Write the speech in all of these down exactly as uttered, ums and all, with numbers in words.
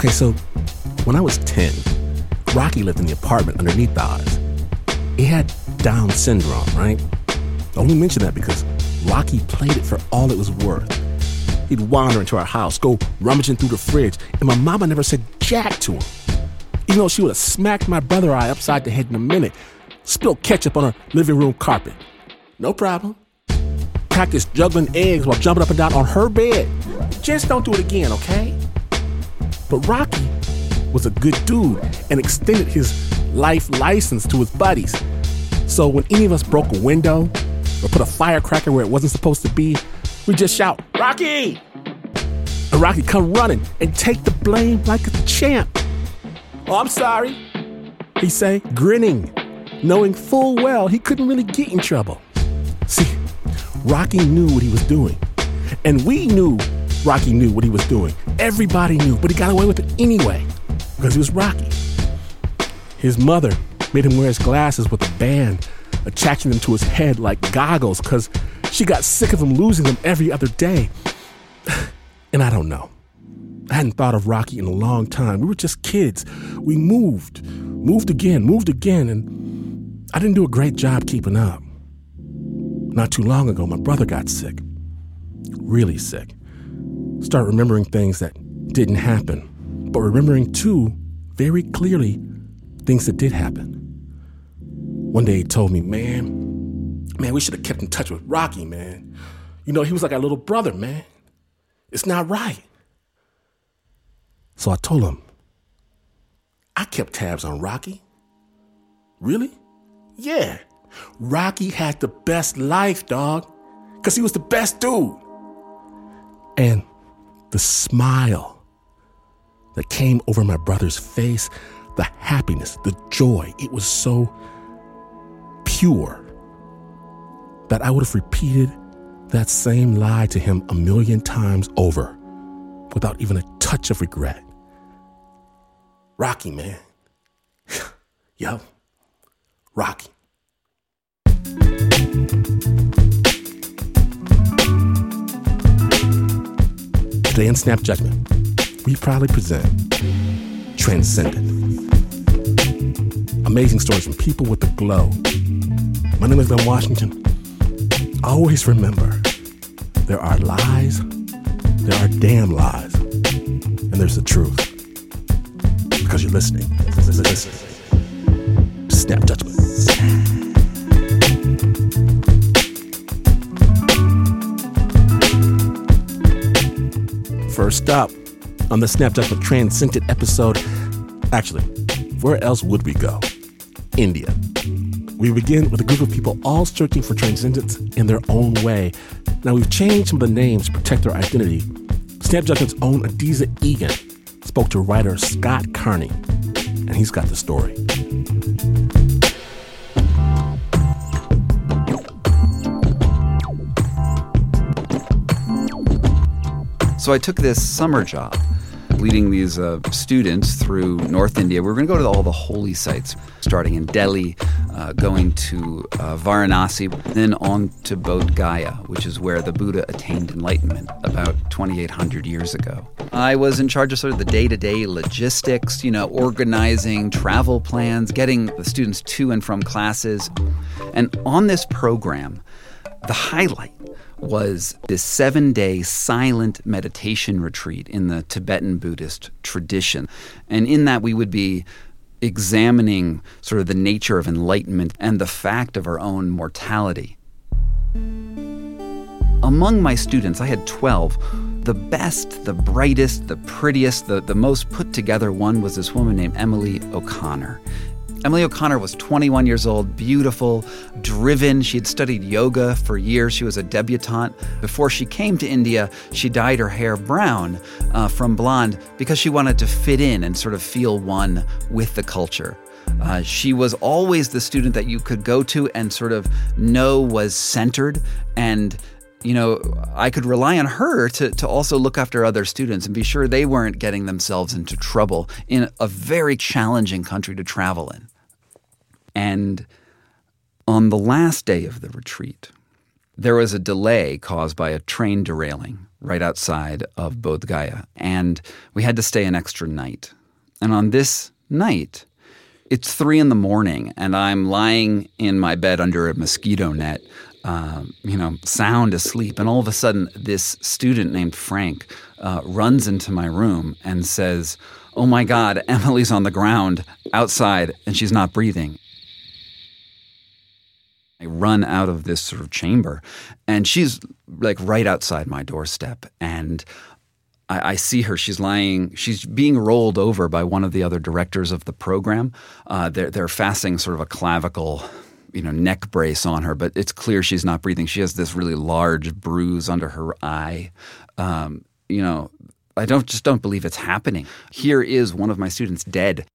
Okay, so when I was ten, Rocky lived in the apartment underneath ours. He had Down syndrome, right? I only mention that because Rocky played it for all it was worth. He'd wander into our house, go rummaging through the fridge, and my mama never said jack to him. Even though she would have smacked my brother eye upside the head in a minute, spilled ketchup on her living room carpet. No problem. Practice juggling eggs while jumping up and down on her bed. Just don't do it again, okay? But Rocky was a good dude and extended his life license to his buddies. So when any of us broke a window or put a firecracker where it wasn't supposed to be, we just shout, "Rocky!" And Rocky come running and take the blame like a champ. "Oh, I'm sorry," he say, grinning, knowing full well he couldn't really get in trouble. See, Rocky knew what he was doing. And we knew Rocky knew what he was doing. Everybody knew, but he got away with it anyway because he was Rocky. His mother made him wear his glasses with a band, attaching them to his head like goggles because she got sick of him losing them every other day. And I don't know. I hadn't thought of Rocky in a long time. We were just kids. We moved, moved again, moved again, and I didn't do a great job keeping up. Not too long ago, my brother got sick. Really sick. Start remembering things that didn't happen, but remembering, too, very clearly, things that did happen. One day he told me, man, man, we should have kept in touch with Rocky, man. You know, he was like our little brother, man. It's not right. So I told him, I kept tabs on Rocky. Really? Yeah. Rocky had the best life, dog, because he was the best dude. And the smile that came over my brother's face, the happiness, the joy, it was so pure that I would have repeated that same lie to him a million times over without even a touch of regret. Rocky, man. Yup. Rocky. Today in Snap Judgment, we proudly present Transcendent. Amazing stories from people with the glow. My name is Glenn Washington. Always remember, there are lies, there are damn lies, and there's the truth. Because you're listening. Listen. Snap Judgment. First up on the Snap Judgment Transcendent episode, actually, where else would we go? India. We begin with a group of people all searching for transcendence in their own way. Now, we've changed some of the names to protect their identity. Snap Judgment's own Adizah Egan spoke to writer Scott Carney, and he's got the story. So I took this summer job leading these uh, students through North India. We were going to go to all the holy sites, starting in Delhi, uh, going to uh, Varanasi, then on to Bodh Gaya, which is where the Buddha attained enlightenment about twenty-eight hundred years ago. I was in charge of sort of the day-to-day logistics, you know, organizing travel plans, getting the students to and from classes. And on this program, the highlight was this seven-day silent meditation retreat in the Tibetan Buddhist tradition. And in that we would be examining sort of the nature of enlightenment and the fact of our own mortality. Among my students, I had twelve. The best, the brightest, the prettiest, the, the most put together one was this woman named Emily O'Connor. Emily O'Connor was twenty-one years old, beautiful, driven. She had studied yoga for years. She was a debutante. Before she came to India, she dyed her hair brown uh, from blonde because she wanted to fit in and sort of feel one with the culture. Uh, she was always the student that you could go to and sort of know was centered, and you know, I could rely on her to, to also look after other students and be sure they weren't getting themselves into trouble in a very challenging country to travel in. And on the last day of the retreat, there was a delay caused by a train derailing right outside of Bodh Gaya. And we had to stay an extra night. And on this night, it's three in the morning, and I'm lying in my bed under a mosquito net, um, you know, sound asleep. And all of a sudden, this student named Frank uh, runs into my room and says, "Oh my God, Emily's on the ground outside, and she's not breathing." I run out of this sort of chamber, and she's like right outside my doorstep. And I, I see her. She's lying. She's being rolled over by one of the other directors of the program. Uh, they're they're fastening sort of a clavicle, you know, neck brace on her, but it's clear she's not breathing. She has this really large bruise under her eye. Um, you know, I don't just don't believe it's happening. Here is one of my students dead.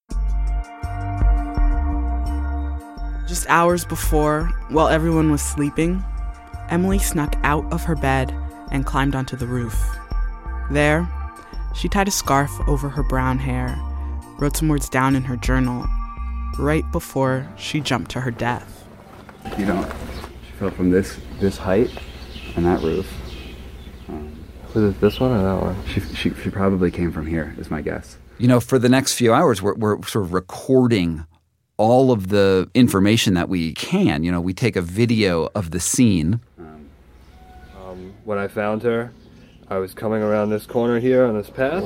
Just hours before, while everyone was sleeping, Emily snuck out of her bed and climbed onto the roof. There, she tied a scarf over her brown hair, wrote some words down in her journal, right before she jumped to her death. You know, she fell from this this height and that roof. Um, Was it this one or that one? she, she she probably came from here, is my guess. You know, for the next few hours, we're we're sort of recording all of the information that we can. You know, we take a video of the scene. Um, um, when I found her, I was coming around this corner here on this path.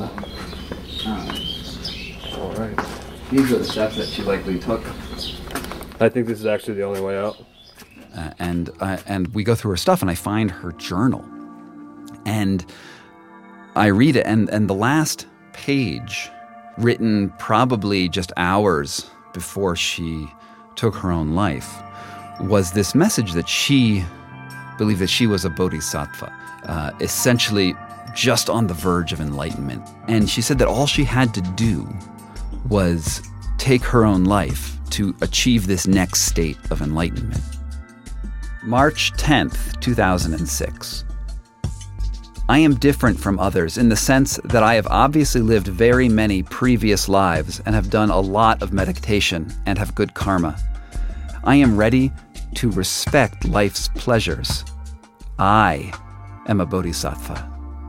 Um, All right. These are the steps that she likely took. I think this is actually the only way out. Uh, and uh, and we go through her stuff, and I find her journal. And I read it, and, and the last page, written probably just hours before she took her own life, was this message that she believed that she was a bodhisattva, uh, essentially just on the verge of enlightenment. And she said that all she had to do was take her own life to achieve this next state of enlightenment. March tenth, two thousand six. I am different from others in the sense that I have obviously lived very many previous lives and have done a lot of meditation and have good karma. I am ready to respect life's pleasures. I am a bodhisattva.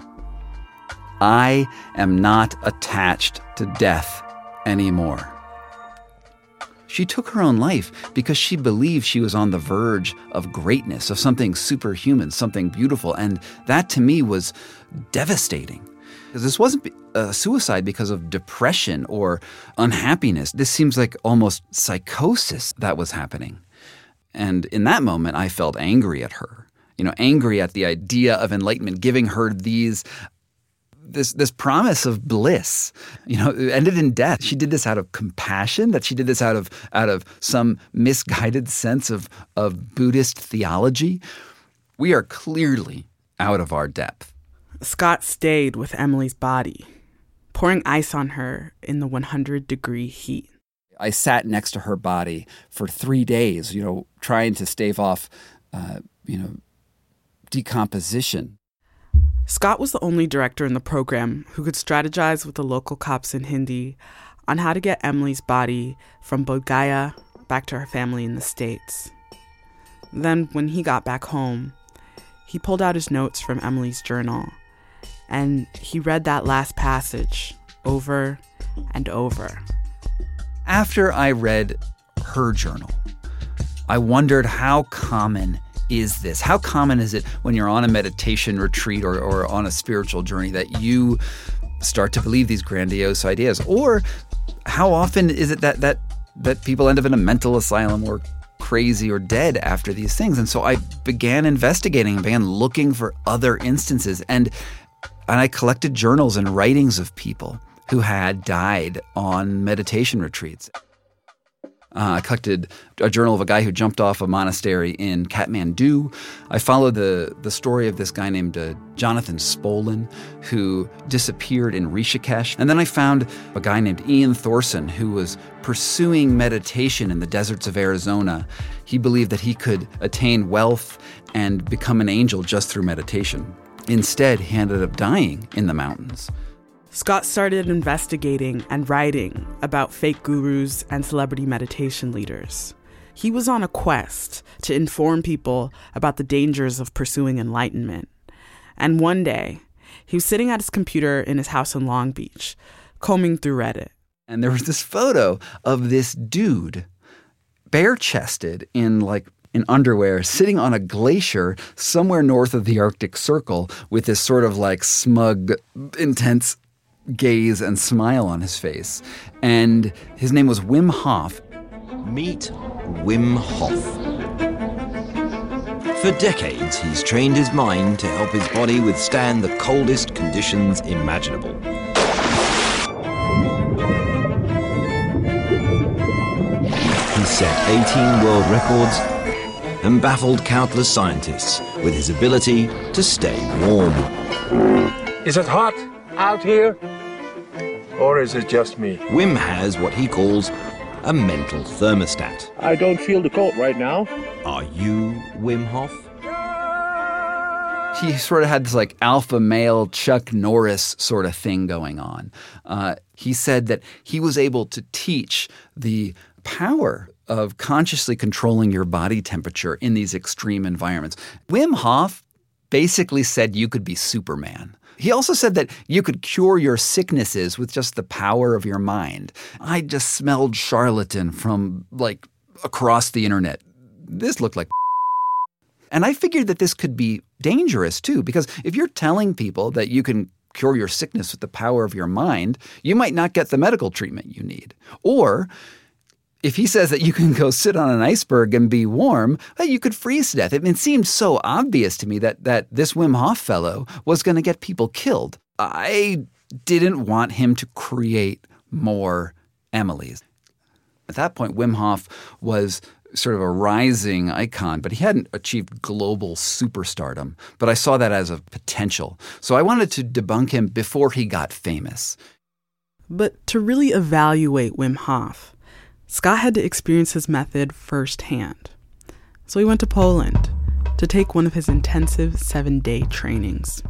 I am not attached to death anymore. She took her own life because she believed she was on the verge of greatness, of something superhuman, something beautiful. And that to me was devastating. Because this wasn't a suicide because of depression or unhappiness. This seems like almost psychosis that was happening. And in that moment, I felt angry at her. You know, angry at the idea of enlightenment, giving her these This this promise of bliss, you know, it ended in death. She did this out of compassion, that she did this out of out of some misguided sense of, of Buddhist theology. We are clearly out of our depth. Scott stayed with Emily's body, pouring ice on her in the one hundred degree heat. I sat next to her body for three days, you know, trying to stave off, uh, you know, decomposition. Scott was the only director in the program who could strategize with the local cops in Hindi on how to get Emily's body from Bodh Gaya back to her family in the States. Then, when he got back home, he pulled out his notes from Emily's journal, and he read that last passage over and over. After I read her journal, I wondered how common is this? How common is it when you're on a meditation retreat or, or on a spiritual journey that you start to believe these grandiose ideas? Or how often is it that that that people end up in a mental asylum or crazy or dead after these things? And so I began investigating and began looking for other instances. And, and I collected journals and writings of people who had died on meditation retreats. Uh, I collected a journal of a guy who jumped off a monastery in Kathmandu. I followed the, the story of this guy named uh, Jonathan Spolin, who disappeared in Rishikesh. And then I found a guy named Ian Thorson, who was pursuing meditation in the deserts of Arizona. He believed that he could attain wealth and become an angel just through meditation. Instead, he ended up dying in the mountains. Scott started investigating and writing about fake gurus and celebrity meditation leaders. He was on a quest to inform people about the dangers of pursuing enlightenment. And one day, he was sitting at his computer in his house in Long Beach, combing through Reddit. And there was this photo of this dude, bare-chested in like in underwear, sitting on a glacier somewhere north of the Arctic Circle with this sort of like smug, intense gaze and smile on his face. And his name was Wim Hof. Meet Wim Hof. For decades, he's trained his mind to help his body withstand the coldest conditions imaginable. He set eighteen world records and baffled countless scientists with his ability to stay warm. Is it hot out here? Or is it just me? Wim has what he calls a mental thermostat. I don't feel the cold right now. Are you Wim Hof? He sort of had this like alpha male Chuck Norris sort of thing going on. Uh, he said that he was able to teach the power of consciously controlling your body temperature in these extreme environments. Wim Hof basically said you could be Superman. He also said that you could cure your sicknesses with just the power of your mind. I just smelled charlatan from like across the internet. This looked like and I figured that this could be dangerous too, because if you're telling people that you can cure your sickness with the power of your mind, you might not get the medical treatment you need. Or if he says that you can go sit on an iceberg and be warm, well, you could freeze to death. It, it seemed so obvious to me that that this Wim Hof fellow was going to get people killed. I didn't want him to create more Emilys. At that point, Wim Hof was sort of a rising icon, but he hadn't achieved global superstardom. But I saw that as a potential. So I wanted to debunk him before he got famous. But to really evaluate Wim Hof, Scott had to experience his method firsthand. So he went to Poland to take one of his intensive seven-day trainings.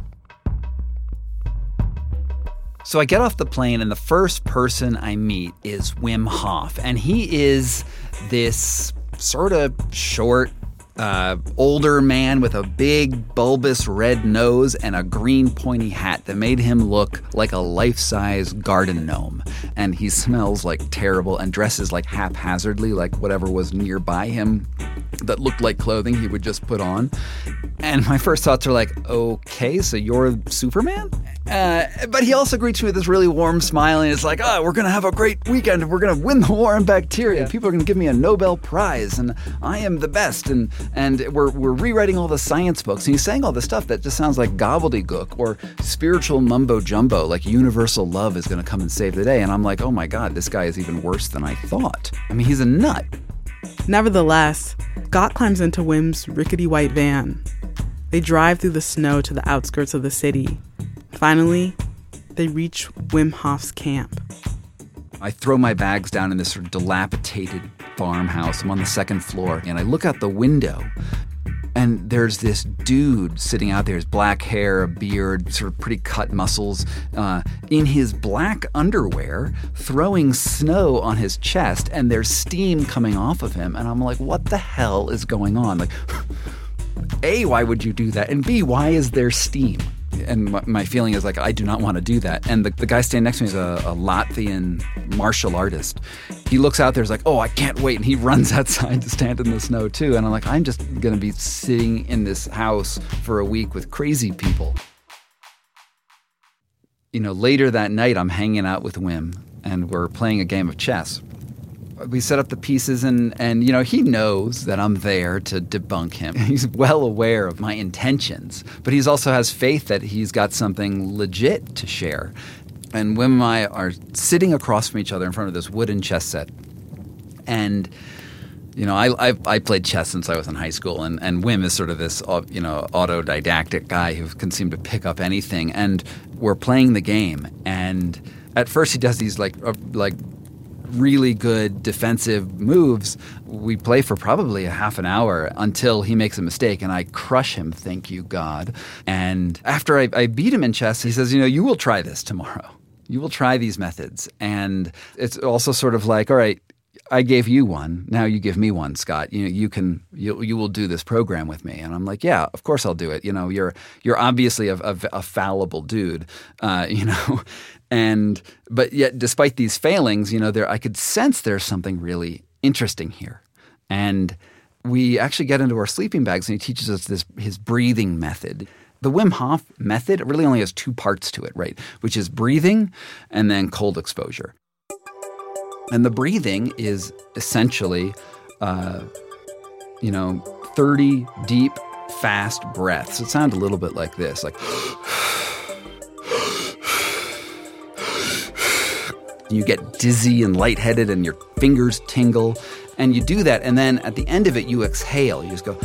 So I get off the plane, and the first person I meet is Wim Hof. And he is this sort of short, uh, older man with a big, bulbous red nose and a green pointy hat that made him look like a life-size garden gnome. And he smells like terrible and dresses like haphazardly, like whatever was nearby him that looked like clothing he would just put on. And my first thoughts are like, okay, so you're Superman? Uh, but he also greets me with this really warm smile, and it's like, oh, we're going to have a great weekend. We're going to win the war on bacteria. Yeah. People are going to give me a Nobel Prize, and I am the best. And and we're we're rewriting all the science books. And he's saying all this stuff that just sounds like gobbledygook or spiritual mumbo-jumbo, like universal love is going to come and save the day. And I'm like, oh my God, this guy is even worse than I thought. I mean, he's a nut. Nevertheless, Scott climbs into Wim's rickety white van. They drive through the snow to the outskirts of the city. Finally, they reach Wim Hof's camp. I throw my bags down in this sort of dilapidated farmhouse. I'm on the second floor, and I look out the window, and there's this dude sitting out there, his black hair, a beard, sort of pretty cut muscles, uh, in his black underwear, throwing snow on his chest, and there's steam coming off of him. And I'm like, what the hell is going on? Like, A, why would you do that? And B, why is there steam? And my, my feeling is like, I do not want to do that. And the, the guy standing next to me is a, a Latvian martial artist. He looks out there, is like, oh, I can't wait. And he runs outside to stand in the snow too. And I'm like, I'm just going to be sitting in this house for a week with crazy people. You know, later that night, I'm hanging out with Wim and we're playing a game of chess. We set up the pieces and, and, you know, he knows that I'm there to debunk him. He's well aware of my intentions, but he also has faith that he's got something legit to share. And Wim and I are sitting across from each other in front of this wooden chess set. And, you know, I I've, I played chess since I was in high school, and, and Wim is sort of this, you know, autodidactic guy who can seem to pick up anything. And we're playing the game, and at first he does these, like, uh, like, really good defensive moves. We play for probably a half an hour until he makes a mistake and I crush him, thank you, God. And after I, I beat him in chess, he says, you know, you will try this tomorrow. You will try these methods. And it's also sort of like, all right, I gave you one. Now you give me one, Scott. You know, you can, you, you will do this program with me. And I'm like, yeah, of course I'll do it. You know, you're, you're obviously a, a, a fallible dude, uh, you know, and, but yet despite these failings, you know, there, I could sense there's something really interesting here. And we actually get into our sleeping bags and he teaches us this, his breathing method. The Wim Hof method really only has two parts to it, right? Which is breathing and then cold exposure. And the breathing is essentially, uh, you know, thirty deep, fast breaths. It sounds a little bit like this, like you get dizzy and lightheaded and your fingers tingle. And you do that, and then at the end of it, you exhale. You just go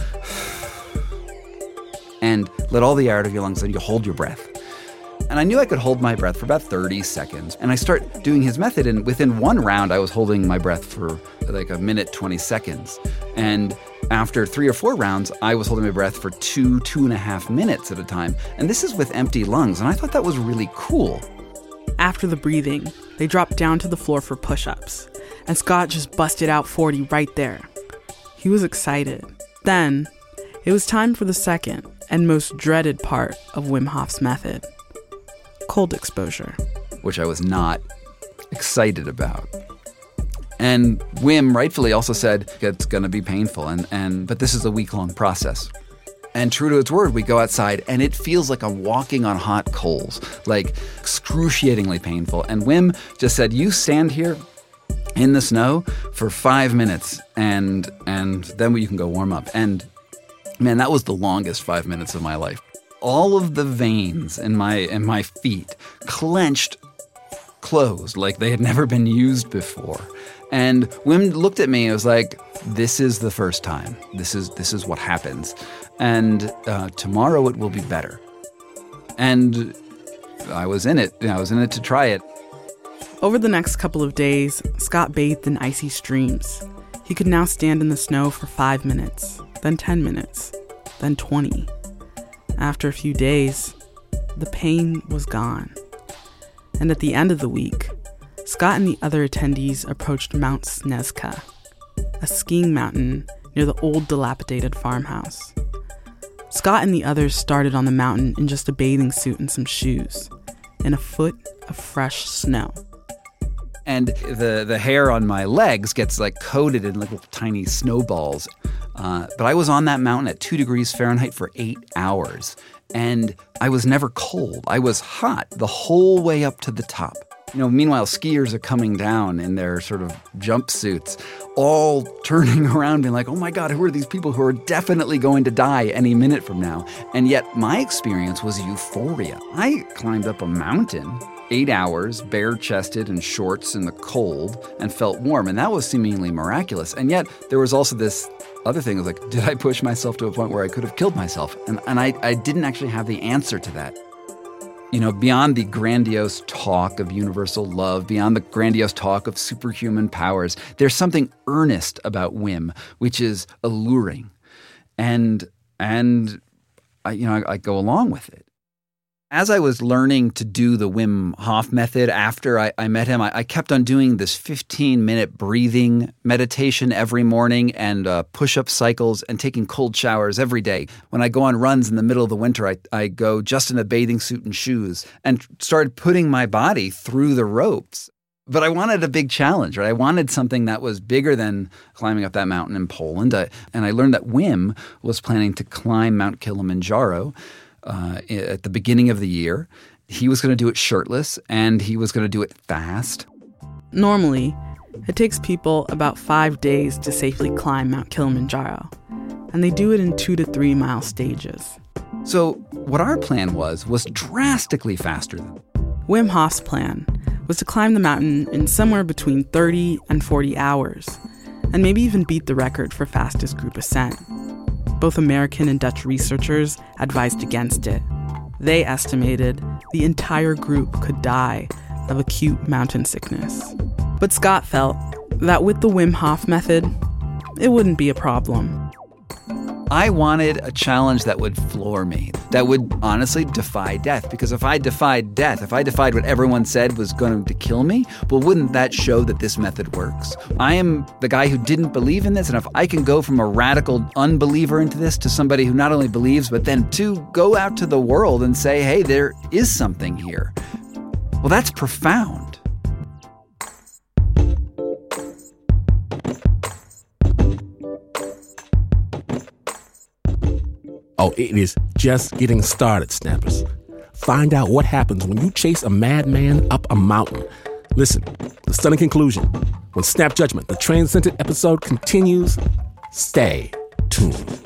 and let all the air out of your lungs, and you hold your breath. And I knew I could hold my breath for about thirty seconds. And I start doing his method, and within one round, I was holding my breath for like a minute, twenty seconds. And after three or four rounds, I was holding my breath for two, two and a half minutes at a time. And this is with empty lungs, and I thought that was really cool. After the breathing, they dropped down to the floor for push-ups, and Scott just busted out forty right there. He was excited. Then, it was time for the second and most dreaded part of Wim Hof's method. Cold exposure. Which I was not excited about. And Wim rightfully also said it's going to be painful, and, and but this is a week-long process. And true to its word, we go outside, and it feels like I'm walking on hot coals, like excruciatingly painful. And Wim just said, you stand here in the snow for five minutes, and and then you can go warm up. And man, that was the longest five minutes of my life. All of the veins in my in my feet clenched closed like they had never been used before. And Wim looked at me and was like, this is the first time. This is this is what happens. And uh, tomorrow it will be better. And I was in it. I was in it to try it. Over the next couple of days, Scott bathed in icy streams. He could now stand in the snow for five minutes, then ten minutes, then twenty. After a few days, the pain was gone. And at the end of the week, Scott and the other attendees approached Mount Snezka, a skiing mountain near the old dilapidated farmhouse. Scott and the others started on the mountain in just a bathing suit and some shoes, in a foot of fresh snow. And the, the hair on my legs gets like coated in little tiny snowballs. Uh, but I was on that mountain at two degrees Fahrenheit for eight hours. And I was never cold. I was hot the whole way up to the top. You know, meanwhile, skiers are coming down in their sort of jumpsuits, all turning around being like, oh my God, who are these people who are definitely going to die any minute from now? And yet my experience was euphoria. I climbed up a mountain, eight hours, bare-chested and shorts in the cold, and felt warm. And that was seemingly miraculous. And yet there was also this other thing. Was like, did I push myself to a point where I could have killed myself? And, and I, I didn't actually have the answer to that. You know, beyond the grandiose talk of universal love, beyond the grandiose talk of superhuman powers, there's something earnest about Wim, which is alluring. And, and I, you know, I, I go along with it. As I was learning to do the Wim Hof method after I, I met him, I, I kept on doing this fifteen-minute breathing meditation every morning and uh, push-up cycles and taking cold showers every day. When I go on runs in the middle of the winter, I, I go just in a bathing suit and shoes and started putting my body through the ropes. But I wanted a big challenge, right? I wanted something that was bigger than climbing up that mountain in Poland. I, and I learned that Wim was planning to climb Mount Kilimanjaro Uh, at the beginning of the year. He was going to do it shirtless, and he was going to do it fast. Normally, it takes people about five days to safely climb Mount Kilimanjaro, and they do it in two to three mile stages. So what our plan was, was drastically faster than Wim Hof's plan was to climb the mountain in somewhere between thirty and forty hours, and maybe even beat the record for fastest group ascent. Both American and Dutch researchers advised against it. They estimated the entire group could die of acute mountain sickness. But Scott felt that with the Wim Hof method, it wouldn't be a problem. I wanted a challenge that would floor me, that would honestly defy death. Because if I defied death, if I defied what everyone said was going to kill me, well, wouldn't that show that this method works? I am the guy who didn't believe in this, and if I can go from a radical unbeliever into this to somebody who not only believes, but then to go out to the world and say, hey, there is something here. Well, that's profound. Oh, it is just getting started, Snappers. Find out what happens when you chase a madman up a mountain. Listen, the stunning conclusion. When Snap Judgment, the Transcendent episode continues, stay tuned.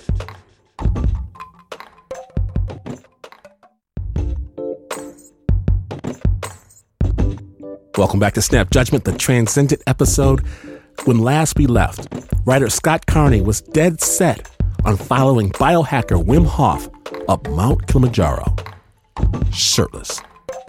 Welcome back to Snap Judgment, the Transcendent episode. When last we left, writer Scott Carney was dead set on following biohacker Wim Hof up Mount Kilimanjaro, shirtless.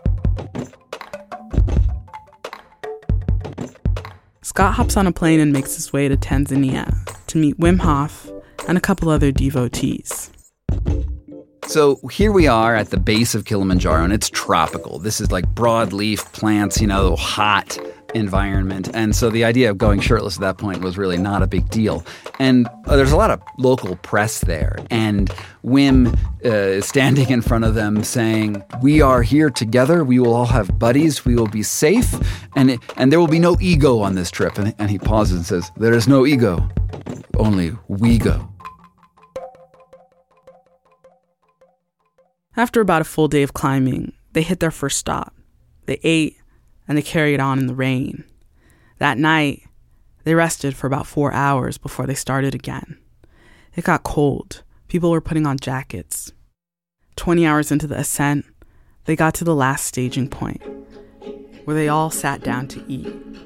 Scott hops on a plane and makes his way to Tanzania to meet Wim Hof and a couple other devotees. So here we are at the base of Kilimanjaro, and it's tropical. This is like broadleaf plants, you know, hot environment. And so the idea of going shirtless at that point was really not a big deal. And uh, there's a lot of local press there. And Wim uh, is standing in front of them saying, we are here together. We will all have buddies. We will be safe. And, it, and there will be no ego on this trip. And, and he pauses and says, there is no ego, only we go. After about a full day of climbing, they hit their first stop. They ate, and they carried on in the rain. That night, they rested for about four hours before they started again. It got cold. People were putting on jackets. Twenty hours into the ascent, they got to the last staging point, where they all sat down to eat.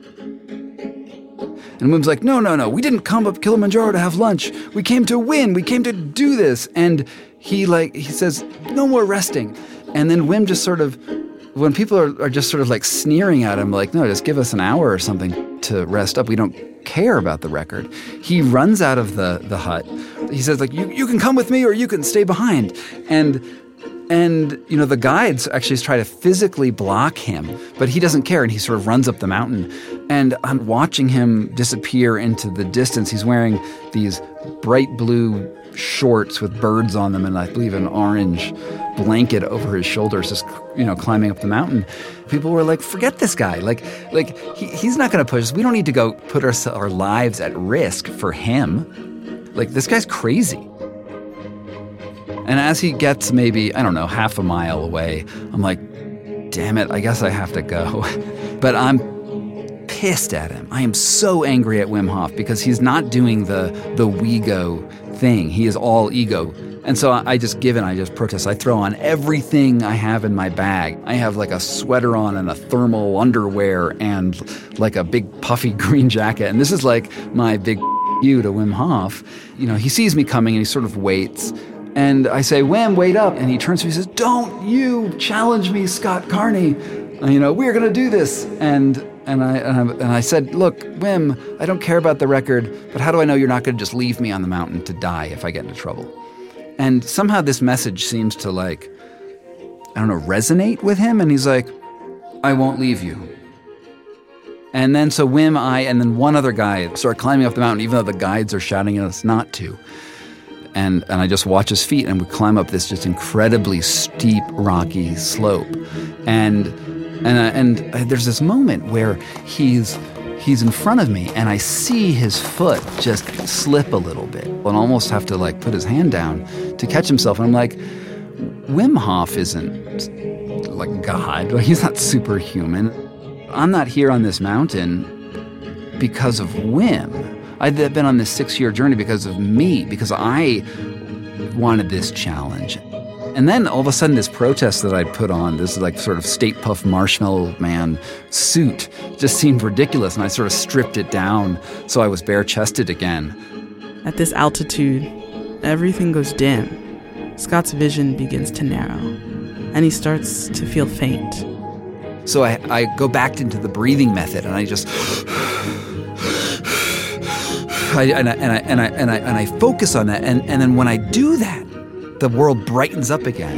And Wim's like, no, no, no, we didn't come up Kilimanjaro to have lunch. We came to win. We came to do this. And he like he says, no more resting. And then Wim just sort of, when people are, are just sort of like sneering at him, like, no, just give us an hour or something to rest up. We don't care about the record. He runs out of the, the hut. He says, like, you, you can come with me or you can stay behind. And And, you know, the guides actually try to physically block him, but he doesn't care, and he sort of runs up the mountain. And I'm watching him disappear into the distance. He's wearing these bright blue shorts with birds on them and I believe an orange blanket over his shoulders, just, you know, climbing up the mountain. People were like, forget this guy. Like, like he, he's not going to push us. We don't need to go put our, our lives at risk for him. Like, this guy's crazy. And as he gets maybe, I don't know, half a mile away, I'm like, damn it, I guess I have to go. But I'm pissed at him. I am so angry at Wim Hof because he's not doing the the we go thing. He is all ego. And so I just give in, I just protest. I throw on everything I have in my bag. I have like a sweater on and a thermal underwear and like a big puffy green jacket. And this is like my big you to Wim Hof. You know, he sees me coming and he sort of waits. And I say, Wim, wait up. And he turns to me and says, don't you challenge me, Scott Carney. And, you know, we're going to do this. And and I, and I and I said, look, Wim, I don't care about the record, but how do I know you're not going to just leave me on the mountain to die if I get into trouble? And somehow this message seems to, like, I don't know, resonate with him. And he's like, I won't leave you. And then so Wim, I, and then one other guy start climbing up the mountain, even though the guides are shouting at us not to. And and I just watch his feet, and we climb up this just incredibly steep, rocky slope. And and uh, and there's this moment where he's he's in front of me, and I see his foot just slip a little bit, and almost have to like put his hand down to catch himself. And I'm like, Wim Hof isn't like God. He's not superhuman. I'm not here on this mountain because of Wim. I'd been on this six-year journey because of me, because I wanted this challenge. And then all of a sudden this protest that I'd put on, this like sort of State Puff Marshmallow Man suit, just seemed ridiculous, and I sort of stripped it down so I was bare-chested again. At this altitude, everything goes dim. Scott's vision begins to narrow, and he starts to feel faint. So I, I go back into the breathing method, and I just... I, and, I, and, I, and, I, and, I, and I focus on that. And, and then when I do that, the world brightens up again.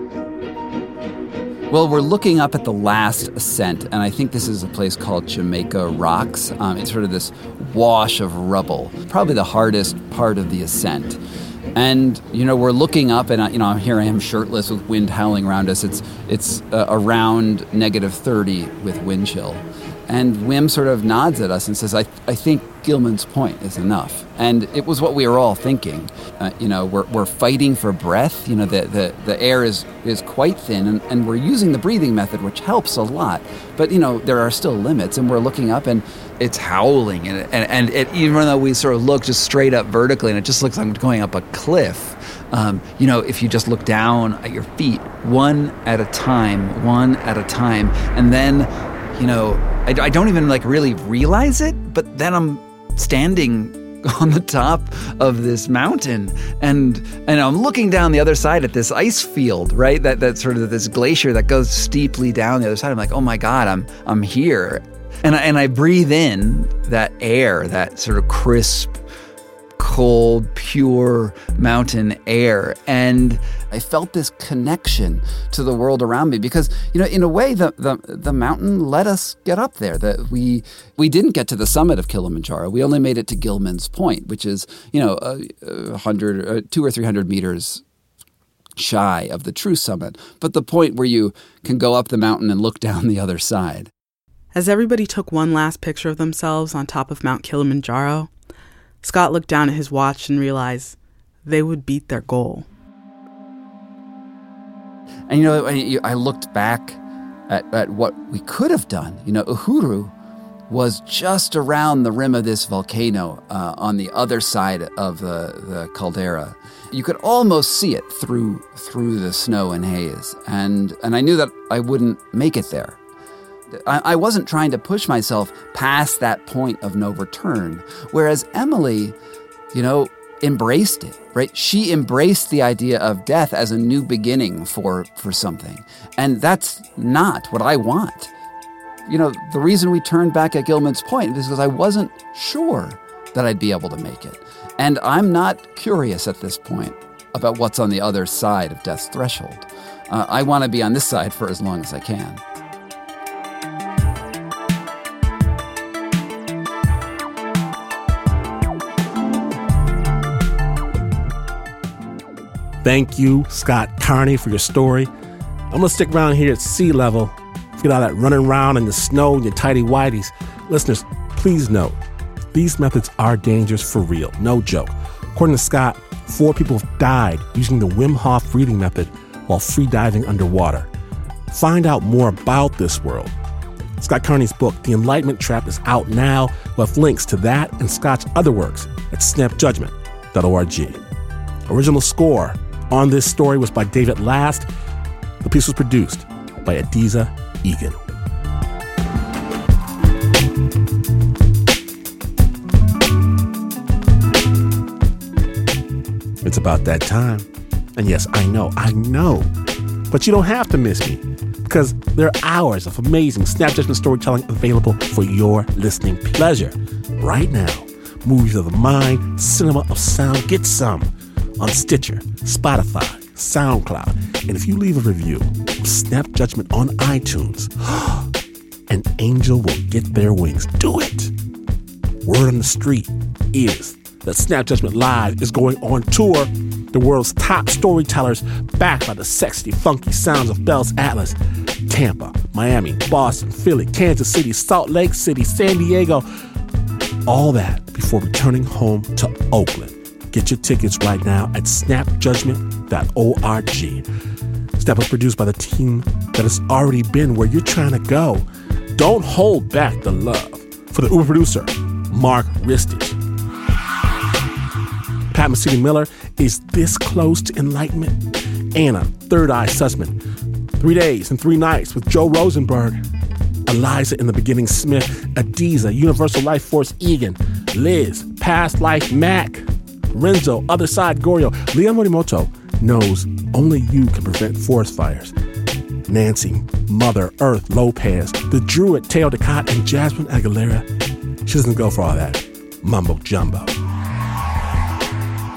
Well, we're looking up at the last ascent, and I think this is a place called Jamaica Rocks. Um, it's sort of this wash of rubble, probably the hardest part of the ascent. And, you know, we're looking up, and, you know, here I am shirtless with wind howling around us. It's it's uh, around negative thirty with wind chill. And Wim sort of nods at us and says, I, I think Gilman's Point is enough. And it was what we were all thinking. Uh, you know, we're we're fighting for breath. You know, the, the, the air is, is quite thin, and, and we're using the breathing method, which helps a lot. But, you know, there are still limits, and we're looking up, and it's howling. And, and, and it, even though we sort of look just straight up vertically, and it just looks like going up a cliff, um, you know, if you just look down at your feet, one at a time, one at a time, and then, you know, I, I don't even like really realize it, but then I'm standing on the top of this mountain, and and I'm looking down the other side at this ice field, right? That that sort of this glacier that goes steeply down the other side. I'm like, oh my God, I'm I'm here, and I, and I breathe in that air, that sort of crisp, cold, pure mountain air, and I felt this connection to the world around me because, you know, in a way, the the, the mountain let us get up there. That we we didn't get to the summit of Kilimanjaro. We only made it to Gilman's Point, which is, you know, a, a hundred, uh, two or three hundred meters shy of the true summit, but the point where you can go up the mountain and look down the other side. As everybody took one last picture of themselves on top of Mount Kilimanjaro, Scott looked down at his watch and realized they would beat their goal. And, you know, I looked back at, at what we could have done. You know, Uhuru was just around the rim of this volcano uh, on the other side of the, the caldera. You could almost see it through through the snow and haze. And, and I knew that I wouldn't make it there. I, I wasn't trying to push myself past that point of no return. Whereas Emily, you know, embraced it, right? She embraced the idea of death as a new beginning for, for something. And that's not what I want. You know, the reason we turned back at Gilman's Point is because I wasn't sure that I'd be able to make it. And I'm not curious at this point about what's on the other side of death's threshold. Uh, I want to be on this side for as long as I can. Thank you, Scott Carney, for your story. I'm going to stick around here at sea level. Forget all that running around in the snow and your tighty whities. Listeners, please note, these methods are dangerous for real. No joke. According to Scott, four people have died using the Wim Hof breathing method while free diving underwater. Find out more about this world. Scott Carney's book, The Enlightenment Trap, is out now. We'll have links to that and Scott's other works at snap judgment dot org. Original score on this story was by David Last. The piece was produced by Adiza Egan. It's about that time. And yes, I know, I know. But you don't have to miss me because there are hours of amazing Snap Judgment storytelling available for your listening pleasure. Right now, Movies of the Mind, Cinema of Sound, get some on Stitcher, Spotify, SoundCloud. And if you leave a review, Snap Judgment on iTunes, an angel will get their wings. Do it. Word on the street is that Snap Judgment Live is going on tour. The world's top storytellers, backed by the sexy, funky sounds of Bell's Atlas. Tampa, Miami, Boston, Philly, Kansas City, Salt Lake City, San Diego. All that before returning home to Oakland. Get your tickets right now at snap judgment dot org. Snap was produced by the team that has already been where you're trying to go. Don't hold back the love. For the Uber producer, Mark Ristich. Pat Mesiti-Miller is this close to enlightenment. Anna, Third Eye Sussman. Three Days and Three Nights with Joe Rosenberg. Eliza in the Beginning Smith. Adiza, Universal Life Force Egan. Liz, Past Life Mac. Renzo, Other Side Gorio. Leon Morimoto knows only you can prevent forest fires. Nancy, Mother Earth Lopez, the Druid Teo Ducot, and Jasmine Aguilera. She doesn't go for all that mumbo jumbo.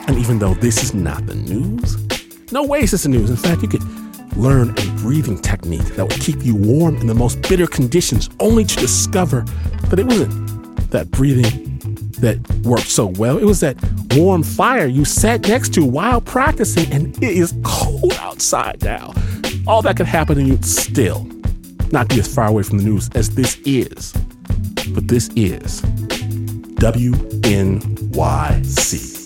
And even though this is not the news, no way is this the news. In fact, you could learn a breathing technique that would keep you warm in the most bitter conditions, only to discover that it wasn't that breathing that worked so well. It was that warm fire you sat next to while practicing, and it is cold outside now. All that could happen and you'd still not be as far away from the news as this is. But this is W N Y C.